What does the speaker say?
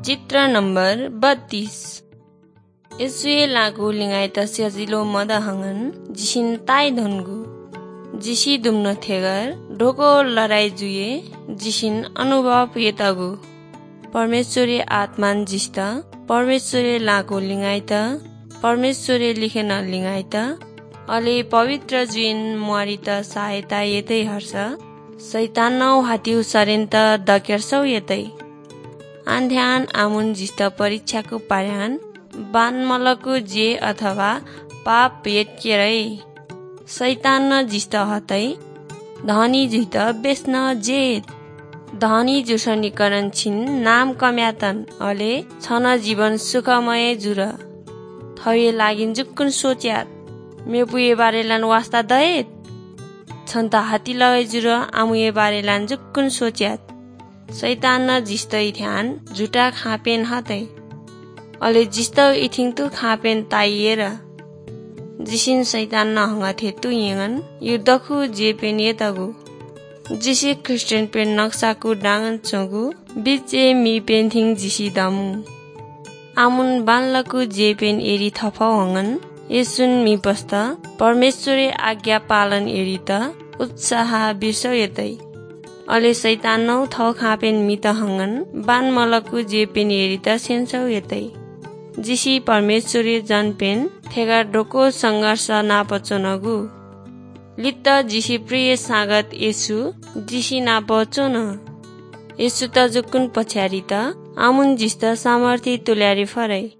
चित्र नम्बर 32 यसुए लागु लिंगाइता सजिलो मदहंगन जिसिन ताई धनगु जिसी दुम्न थेगर ढोको लड़ाई जुए जिसिन अनुभव येतागु परमेश्वरी आत्मान जिस्ता परमेश्वरी लागु लिंगाइता परमेश्वरी लिखेन लिंगाइता अले पवित्र जुइन मुआरिता सहायता येतै हर्ष शैतान नौ हातिउ सरेन्त दकेर्सौ येतै आन्ध्यान आमुन जिस्ता परीक्षाको पार्यान बानमलको जे अथवा पाप येतकेरै शैतान न जिस्ता हतै धनी जुइत बेच्न जेत धनी जुसनीकरण छिन नाम कम्यातन अले छन जीवन सुखमय जुर थये लागिन जुक्कुन सोच्यात मेपुए बारेलान वास्ता दयत छन्त हाती लगै जुर आमुए बारेलान जुक्कुन सोच्यात शैतान न जिस्तै ध्यान झुटा खापेन हतै अले जिस्तौ इथिङ तु खापेन ताइएर जिसिन शैतान न हंगा थे तु यंगन युद्धखु जे पेन येतगु जिसी क्रिस्चियन पेन नक्साकु डांगन चोगु बिचे मी पेन थिङ जिसी दामु आमुन बानलकु जे पेन एरी थफाउ हंगन यसुन मी पस्ता परमेश्वरी आज्ञा पालन एरी त उत्साह बिर्सौ येतै अले शैतान नौ थौ खापेन मित हंगन बान मलकु जे पेन एरी त सेन्सौ येतै जिसी परमेश्वरी जन पेन थेगा डोको संघर्ष नापचोनगु लित्त जिसी प्रिय सागत येसु जिसी नापचोन येसु त जुकुन पछ्यारी त आमुन जिस्त सामर्थी तुल्यारी फरै